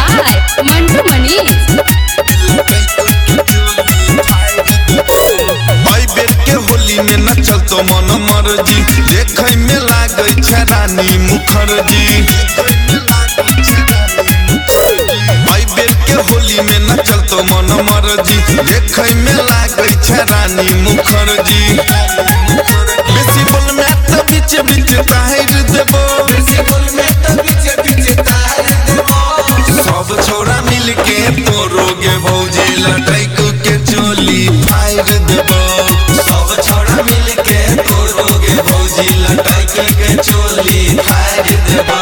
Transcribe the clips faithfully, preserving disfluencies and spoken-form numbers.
by Mantu Manish. भाई बेर के होली में नचल तो मन मर्जी देखे में लागे छै रानी मुखर्जी। भाई बेर के होली में नचल तो मन मर्जी देखे में लागे छै रानी मुखर्जी। बेसी बोल में त बीच बीच ताहिर देबो, बेसी बोल में त बीच बीच ताहिर देबो। सब छोरा मिल के तोरोगे भौजी लटैक के चोली फाइर देबो। सब छोरा मिल के तोरोगे भौजी लटैक के चोली फाइर देबो।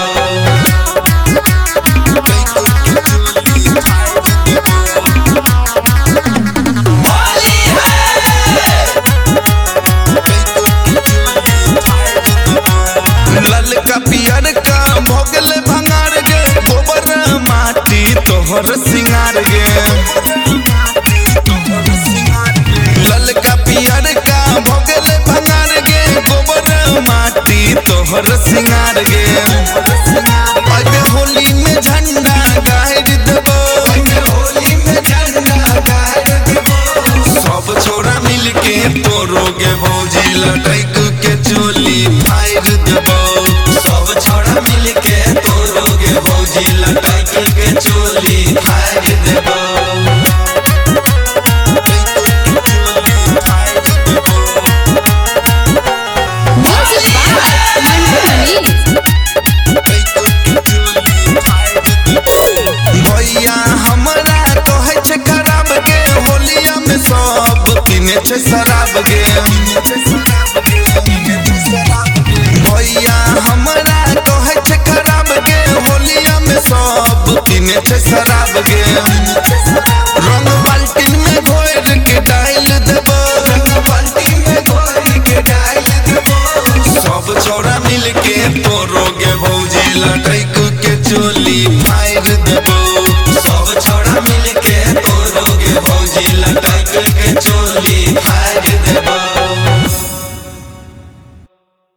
ललका पियर का भोगल भंगार गे गोबर माटी तोहर सिंगार गे। ललका पियर का भोगल भंगार गे गोबर माटी तोहर सिंगार गे। अबे होली में झंडा गाड़ देबो, होली में झंडा गाड़ देबो। सब छोरा मिल के तोरोगे भौजी लटैक के चोली फाइर देबो। सब छोरा मिल के तोरोगे भौजी लटैक के चोली फाइर देबो। Music by Mantu Manish. भैया हमरा कहै छै खराब गे होलिया में सब किने छै शराब गे। भैया हमरा कहै छै खराब गे होलिया में सब किने छै शराब गे। रंग बाल्टीन में घोर के डाल देबो, बाल्टीन में घोर के डाल देबो। सब छोरा मिल के तोरोगे भौजी लटैक के चोली फाइर देबो। सब छोरा मिल के तोरोगे भौजी लटैक के चोली फाइर देबो।